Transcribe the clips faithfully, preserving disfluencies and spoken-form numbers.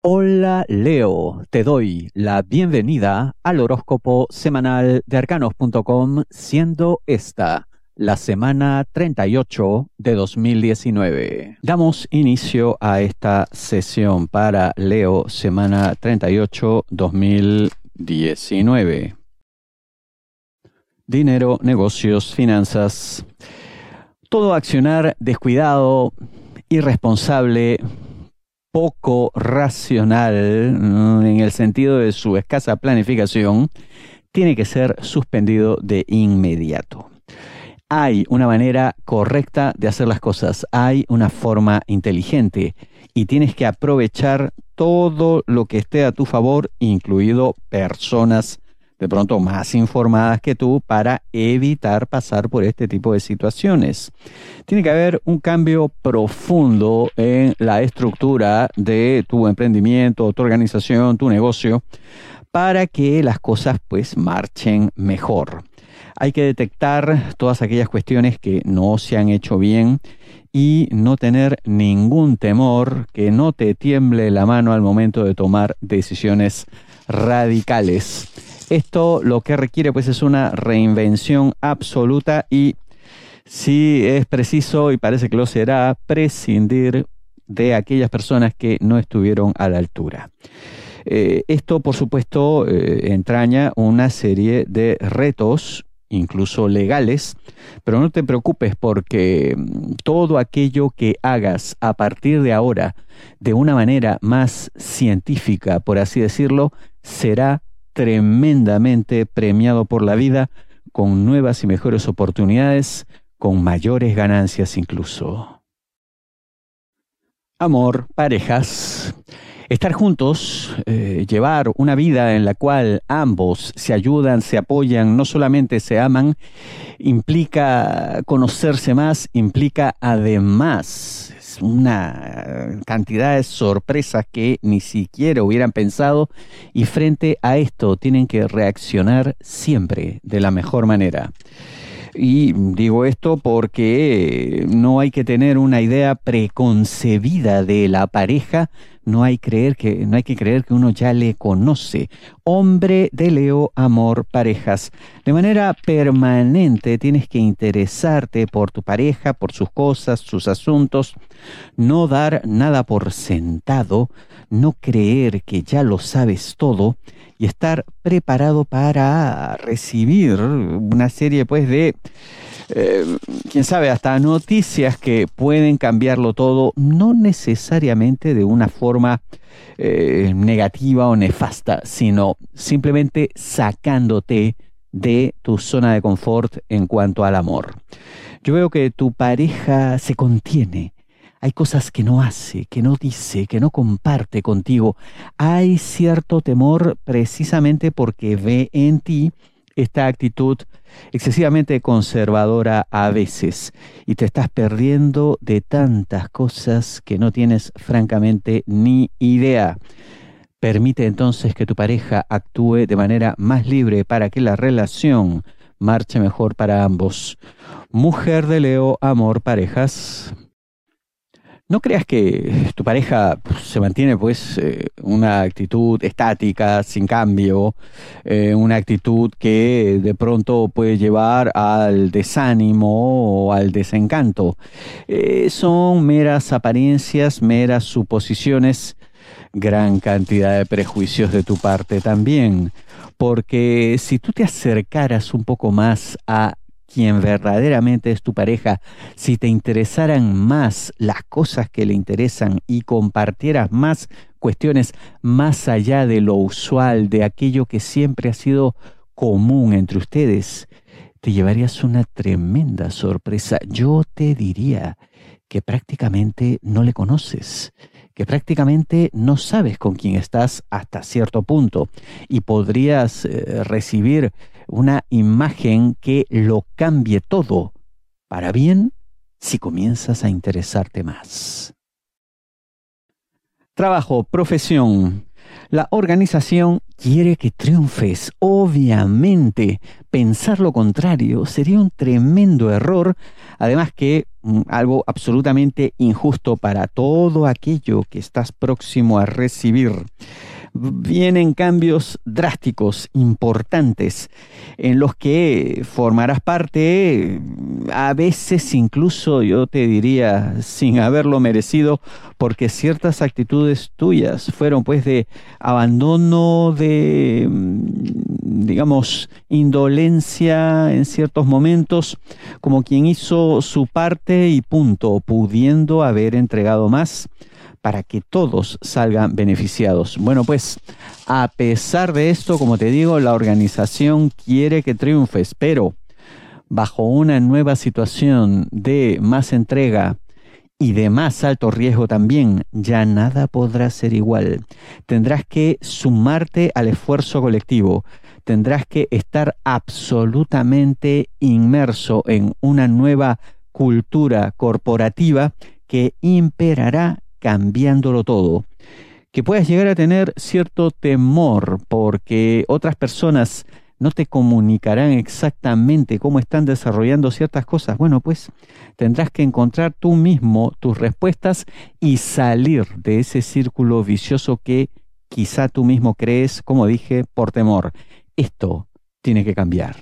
Hola Leo, te doy la bienvenida al horóscopo semanal de arcanos punto com, siendo esta la semana treinta y ocho de dos mil diecinueve. Damos inicio a esta sesión para Leo, semana treinta y ocho, dos mil diecinueve. Dinero, negocios, finanzas. Todo accionar descuidado, irresponsable, poco racional, en el sentido de su escasa planificación, tiene que ser suspendido de inmediato. Hay una manera correcta de hacer las cosas, hay una forma inteligente y tienes que aprovechar todo lo que esté a tu favor, incluido personas de pronto más informadas que tú, para evitar pasar por este tipo de situaciones. Tiene que haber un cambio profundo en la estructura de tu emprendimiento, tu organización, tu negocio, para que las cosas pues marchen mejor. Hay que detectar todas aquellas cuestiones que no se han hecho bien y no tener ningún temor, que no te tiemble la mano al momento de tomar decisiones radicales. Esto lo que requiere pues es una reinvención absoluta y, si es preciso, y parece que lo será, prescindir de aquellas personas que no estuvieron a la altura. Eh, esto, por supuesto, eh, entraña una serie de retos, incluso legales, pero no te preocupes, porque todo aquello que hagas a partir de ahora de una manera más científica, por así decirlo, será tremendamente premiado por la vida, con nuevas y mejores oportunidades, con mayores ganancias incluso. Amor, parejas. Estar juntos, eh, llevar una vida en la cual ambos se ayudan, se apoyan, no solamente se aman, implica conocerse más, implica además una cantidad de sorpresas que ni siquiera hubieran pensado, y frente a esto tienen que reaccionar siempre de la mejor manera. Y digo esto porque no hay que tener una idea preconcebida de la pareja, no hay, creer que, no hay que creer que uno ya le conoce. Hombre de Leo, amor, parejas. De manera permanente tienes que interesarte por tu pareja, por sus cosas, sus asuntos, no dar nada por sentado, no creer que ya lo sabes todo, y estar preparado para recibir una serie pues de, eh, quién sabe, hasta noticias que pueden cambiarlo todo, no necesariamente de una forma eh, negativa o nefasta, sino simplemente sacándote de tu zona de confort en cuanto al amor. Yo veo que tu pareja se contiene. Hay cosas que no hace, que no dice, que no comparte contigo. Hay cierto temor precisamente porque ve en ti esta actitud excesivamente conservadora a veces, y te estás perdiendo de tantas cosas que no tienes francamente ni idea. Permite entonces que tu pareja actúe de manera más libre para que la relación marche mejor para ambos. Mujer de Leo, amor, parejas. No creas que tu pareja se mantiene pues eh, una actitud estática, sin cambio, eh, una actitud que de pronto puede llevar al desánimo o al desencanto. Eh, son meras apariencias, meras suposiciones, gran cantidad de prejuicios de tu parte también, porque si tú te acercaras un poco más a quien verdaderamente es tu pareja, si te interesaran más las cosas que le interesan y compartieras más cuestiones más allá de lo usual, de aquello que siempre ha sido común entre ustedes, te llevarías una tremenda sorpresa. Yo te diría que prácticamente no le conoces, que prácticamente no sabes con quién estás hasta cierto punto, y podrías eh, recibir una imagen que lo cambie todo para bien si comienzas a interesarte más. Trabajo, profesión. La organización quiere que triunfes. Obviamente, pensar lo contrario sería un tremendo error, además que mm, algo absolutamente injusto para todo aquello que estás próximo a recibir. Vienen cambios drásticos, importantes, en los que formarás parte, a veces incluso yo te diría sin haberlo merecido, porque ciertas actitudes tuyas fueron pues de abandono, de, digamos, indolencia en ciertos momentos, como quien hizo su parte y punto, pudiendo haber entregado más para que todos salgan beneficiados. Bueno, pues a pesar de esto, como te digo, la organización quiere que triunfes, pero bajo una nueva situación de más entrega y de más alto riesgo también, ya nada podrá ser igual. Tendrás que sumarte al esfuerzo colectivo. Tendrás que estar absolutamente inmerso en una nueva cultura corporativa que imperará cambiándolo todo. Que puedas llegar a tener cierto temor porque otras personas no te comunicarán exactamente cómo están desarrollando ciertas cosas. Bueno, pues tendrás que encontrar tú mismo tus respuestas y salir de ese círculo vicioso que quizá tú mismo crees, como dije, por temor. Esto tiene que cambiar.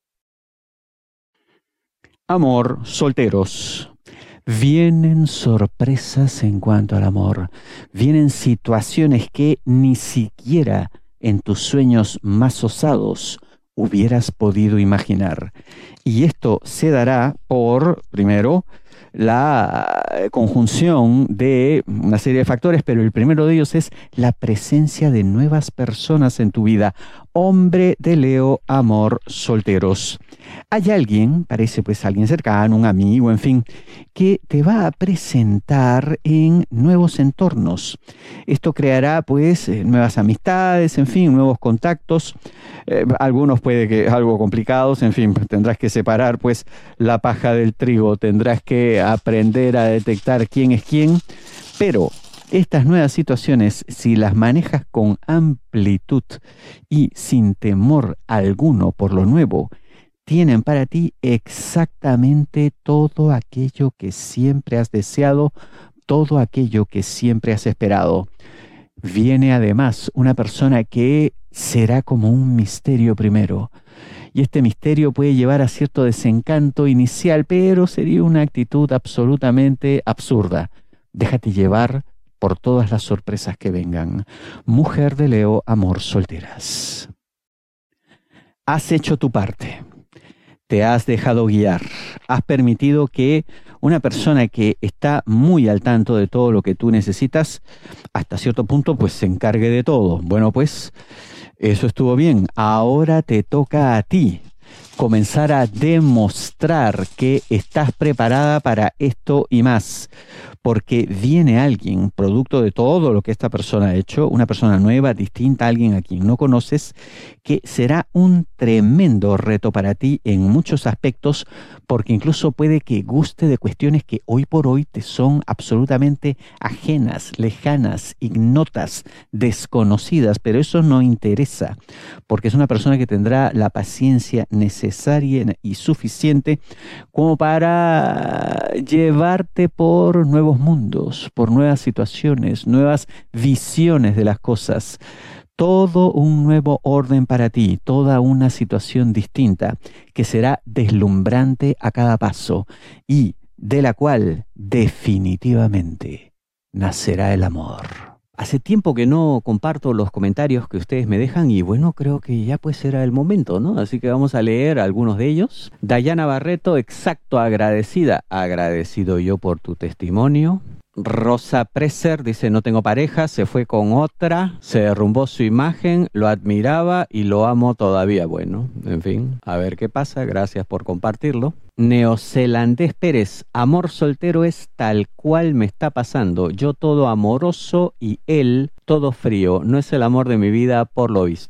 Amor, solteros. Vienen sorpresas en cuanto al amor. Vienen situaciones que ni siquiera en tus sueños más osados hubieras podido imaginar. Y esto se dará por, primero, la conjunción de una serie de factores, pero el primero de ellos es la presencia de nuevas personas en tu vida. Hombre de Leo, amor, solteros. Hay alguien, parece pues alguien cercano, un amigo, en fin, que te va a presentar en nuevos entornos. Esto creará pues nuevas amistades, en fin, nuevos contactos. Eh, algunos puede que algo complicados, en fin, tendrás que separar pues la paja del trigo, tendrás que aprender a detectar quién es quién, pero estas nuevas situaciones, si las manejas con amplitud y sin temor alguno por lo nuevo, tienen para ti exactamente todo aquello que siempre has deseado, todo aquello que siempre has esperado. Viene además una persona que será como un misterio primero. Y este misterio puede llevar a cierto desencanto inicial, pero sería una actitud absolutamente absurda. Déjate llevar por todas las sorpresas que vengan. Mujer de Leo, amor, solteras. Has hecho tu parte. Te has dejado guiar. Has permitido que una persona que está muy al tanto de todo lo que tú necesitas, hasta cierto punto, pues se encargue de todo. Bueno, pues eso estuvo bien. Ahora te toca a ti comenzar a demostrar que estás preparada para esto y más. Porque viene alguien, producto de todo lo que esta persona ha hecho, una persona nueva, distinta, alguien a quien no conoces, que será un tremendo reto para ti en muchos aspectos, porque incluso puede que guste de cuestiones que hoy por hoy te son absolutamente ajenas, lejanas, ignotas, desconocidas, pero eso no interesa, porque es una persona que tendrá la paciencia necesaria y suficiente como para llevarte por nuevos mundos, por nuevas situaciones, nuevas visiones de las cosas. Todo un nuevo orden para ti, toda una situación distinta que será deslumbrante a cada paso y de la cual definitivamente nacerá el amor. Hace tiempo que no comparto los comentarios que ustedes me dejan y bueno, creo que ya pues era el momento, ¿no? Así que vamos a leer algunos de ellos. Dayana Barreto, exacto, agradecida. Agradecido yo por tu testimonio. Rosa Preser dice, no tengo pareja, se fue con otra, se derrumbó su imagen, lo admiraba y lo amo todavía. Bueno, en fin, a ver qué pasa, gracias por compartirlo. Neozelandés Pérez, amor soltero es tal cual me está pasando, yo todo amoroso y él todo frío, no es el amor de mi vida por lo visto.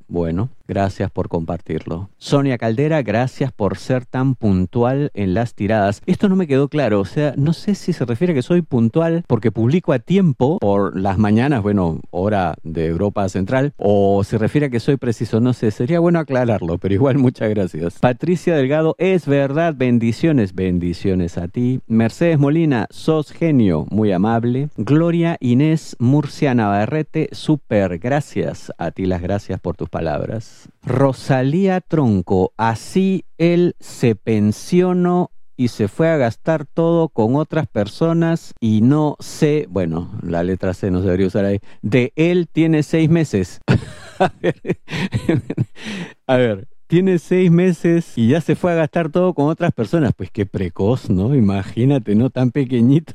Bueno, gracias por compartirlo. Sonia Caldera, gracias por ser tan puntual en las tiradas. Esto no me quedó claro, o sea, no sé si se refiere a que soy puntual porque publico a tiempo por las mañanas, bueno, hora de Europa Central, o se refiere a que soy preciso, no sé, sería bueno aclararlo, pero igual muchas gracias. Patricia Delgado, es verdad, bendiciones, bendiciones a ti. Mercedes Molina, sos genio, muy amable. Gloria Inés Murcia Navarrete, súper, gracias a ti, las gracias por tus palabras. Rosalía Tronco, así él se pensionó y se fue a gastar todo con otras personas y no sé, bueno, la letra C no se debería usar ahí, de él tiene seis meses. a ver, a ver, tiene seis meses y ya se fue a gastar todo con otras personas. Pues qué precoz, ¿no? Imagínate, ¿no? Tan pequeñito.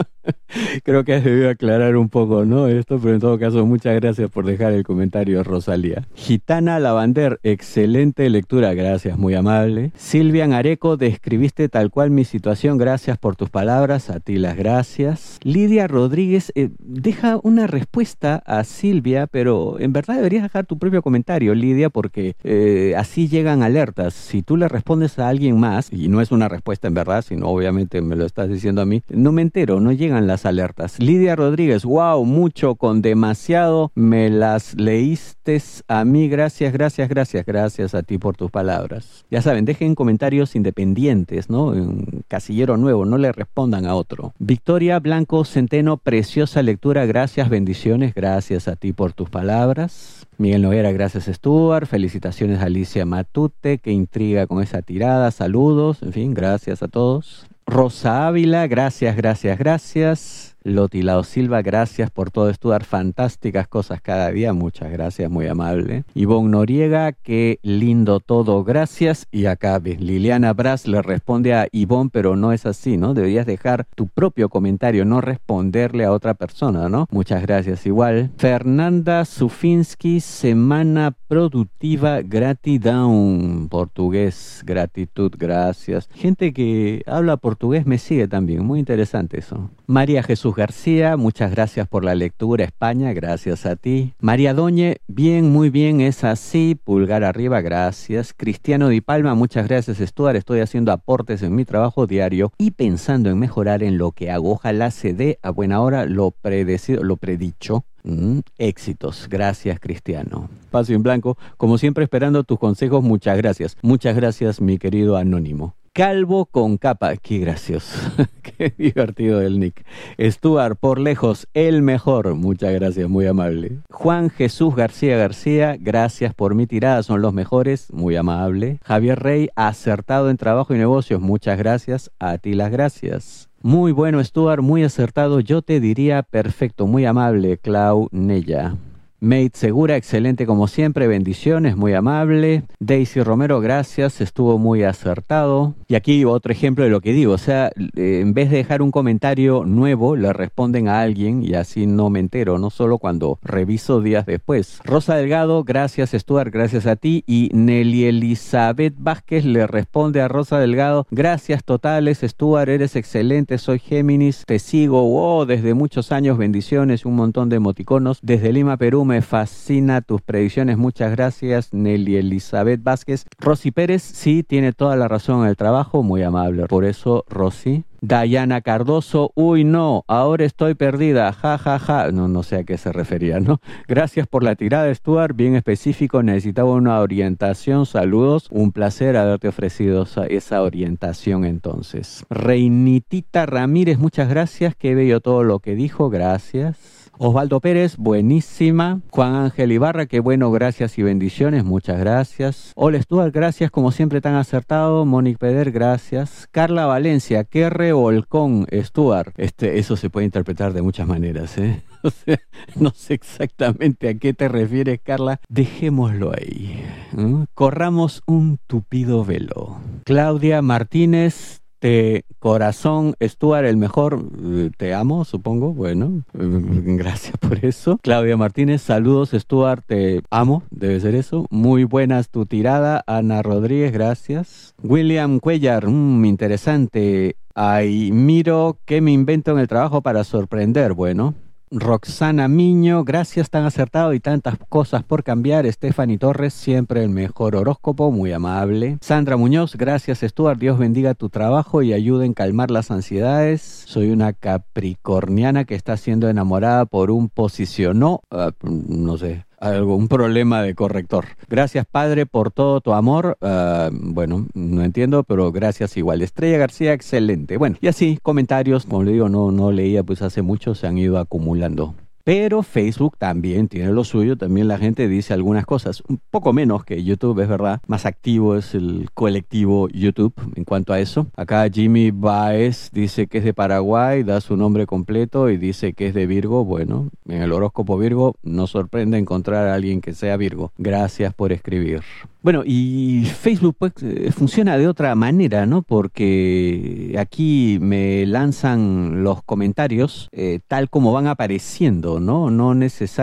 Creo que has debido aclarar un poco, ¿no? Esto, pero en todo caso, muchas gracias por dejar el comentario, Rosalía. Gitana Lavander, excelente lectura, gracias, muy amable. Silvia Areco, describiste tal cual mi situación, gracias por tus palabras, a ti las gracias. Lidia Rodríguez, eh, deja una respuesta a Silvia, pero en verdad deberías dejar tu propio comentario, Lidia, porque eh, así llegan alertas. Si tú le respondes a alguien más, y no es una respuesta en verdad, sino obviamente me lo estás diciendo a mí, no me entero, no llegan las alertas. Lidia Rodríguez, wow, mucho con demasiado, me las leíste a mí, gracias, gracias, gracias, gracias a ti por tus palabras. Ya saben, dejen comentarios independientes, ¿no? En casillero nuevo, no le respondan a otro. Victoria Blanco Centeno, preciosa lectura, gracias, bendiciones, gracias a ti por tus palabras. Miguel Noguera, gracias Stuart, felicitaciones a Alicia Matute, que intriga con esa tirada, saludos, en fin, gracias a todos. Rosa Ávila, gracias, gracias, gracias. Lotilao Silva, gracias por todo, Stuart, fantásticas cosas cada día, muchas gracias, muy amable. Ivonne Noriega, qué lindo todo, gracias. Y acá ves, Liliana Braz le responde a Ivonne, pero no es así, ¿no? Deberías dejar tu propio comentario, no responderle a otra persona, ¿no? Muchas gracias, igual. Fernanda Sufinski, semana productiva, gratidown, portugués, gratitud, gracias. Gente que habla portugués me sigue también, muy interesante eso. María Jesús García, muchas gracias por la lectura, España, gracias a ti. María Doñe, bien, muy bien, es así, pulgar arriba, gracias. Cristiano Di Palma, muchas gracias, Stuart, estoy haciendo aportes en mi trabajo diario y pensando en mejorar en lo que hago, ojalá se dé a buena hora lo predecido, lo predicho. Mm, éxitos, gracias Cristiano. Paso en blanco, como siempre esperando tus consejos, muchas gracias. Muchas gracias mi querido anónimo. Calvo con capa, qué gracioso, qué divertido el nick. Stuart, por lejos, el mejor, muchas gracias, muy amable. Juan Jesús García García, gracias por mi tirada, son los mejores, muy amable. Javier Rey, acertado en trabajo y negocios, muchas gracias, a ti las gracias. Muy bueno, Stuart, muy acertado, yo te diría perfecto, muy amable, Clau Nella. Mate Segura, excelente como siempre, bendiciones, muy amable. Daisy Romero, gracias, estuvo muy acertado. Y aquí otro ejemplo de lo que digo, o sea, eh, en vez de dejar un comentario nuevo, le responden a alguien y así no me entero, no solo cuando reviso días después. Rosa Delgado, gracias Stuart, gracias a ti. Y Nelly Elizabeth Vázquez le responde a Rosa Delgado, gracias totales Stuart, eres excelente, soy Géminis, te sigo, wow, desde muchos años, bendiciones, un montón de emoticonos. Desde Lima, Perú, me fascina tus predicciones, muchas gracias Nelly Elizabeth Vázquez. Rosy Pérez, sí, tiene toda la razón en el trabajo, muy amable, por eso Rosy. Dayana Cardoso, uy no, ahora estoy perdida, ja ja ja, no, no sé a qué se refería, ¿no? Gracias por la tirada Stuart, bien específico, necesitaba una orientación, saludos, un placer haberte ofrecido esa, esa orientación entonces. Reinitita Ramírez, muchas gracias, qué bello todo lo que dijo, gracias. Osvaldo Pérez, buenísima. Juan Ángel Ibarra, qué bueno, gracias y bendiciones, muchas gracias. Hola Stuart, gracias, como siempre tan acertado. Mónica Peder, gracias. Carla Valencia, qué revolcón, Stuart. Este, eso se puede interpretar de muchas maneras, ¿eh? O sea, no sé exactamente a qué te refieres, Carla. Dejémoslo ahí. ¿Mm? Corramos un tupido velo. Claudia Martínez, Te, corazón, Stuart, el mejor, te amo, supongo, bueno, gracias por eso. Claudia Martínez, saludos, Stuart, te amo, debe ser eso. Muy buenas tu tirada. Ana Rodríguez, gracias. William Cuellar, mmm, interesante. Ay, miro qué me invento en el trabajo para sorprender, bueno. Roxana Miño, gracias, tan acertado y tantas cosas por cambiar. Stephanie Torres, siempre el mejor horóscopo, muy amable. Sandra Muñoz, gracias Stuart, Dios bendiga tu trabajo y ayude en calmar las ansiedades. Soy una capricorniana que está siendo enamorada por un posicionó, uh, no sé, algún problema de corrector. Gracias, Padre, por todo tu amor. Uh, bueno, no entiendo, pero gracias igual. Estrella García, excelente. Bueno, y así, comentarios, como le digo, no, no leía pues hace mucho, se han ido acumulando. Pero Facebook también tiene lo suyo, también la gente dice algunas cosas, un poco menos que YouTube, es verdad, más activo es el colectivo YouTube en cuanto a eso. Acá Jimmy Baez dice que es de Paraguay, da su nombre completo y dice que es de Virgo. Bueno, en el horóscopo Virgo no sorprende encontrar a alguien que sea Virgo. Gracias por escribir. Bueno, y Facebook pues eh, funciona de otra manera, ¿no? Porque aquí me lanzan los comentarios eh, tal como van apareciendo, ¿no? No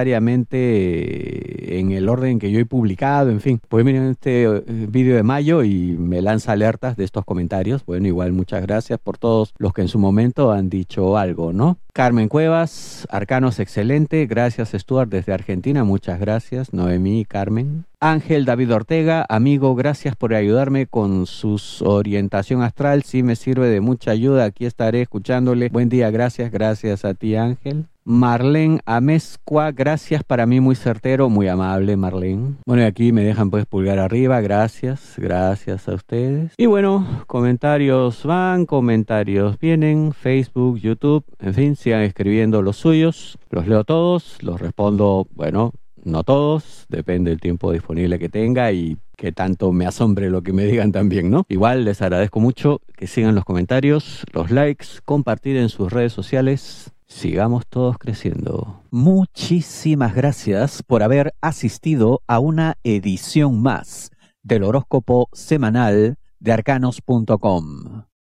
necesariamente en el orden que yo he publicado, en fin. Pues miren este eh, vídeo de mayo y me lanza alertas de estos comentarios. Bueno, igual muchas gracias por todos los que en su momento han dicho algo, ¿no? Carmen Cuevas, Arcanos excelente, gracias Stuart desde Argentina, muchas gracias, Noemí, Carmen. Ángel David Ortega, amigo, gracias por ayudarme con su orientación astral, sí me sirve de mucha ayuda, aquí estaré escuchándole. Buen día, gracias, gracias a ti Ángel. Marlene Amezcua, gracias, para mí muy certero, muy amable Marlene. Bueno, y aquí me dejan pues pulgar arriba, gracias, gracias a ustedes. Y bueno, comentarios van, comentarios vienen, Facebook, YouTube, en fin, sigan escribiendo los suyos, los leo todos, los respondo, bueno, no todos, depende del tiempo disponible que tenga y que tanto me asombre lo que me digan también, ¿no? Igual les agradezco mucho que sigan los comentarios, los likes, compartir en sus redes sociales. Sigamos todos creciendo. Muchísimas gracias por haber asistido a una edición más del horóscopo semanal de arcanos punto com.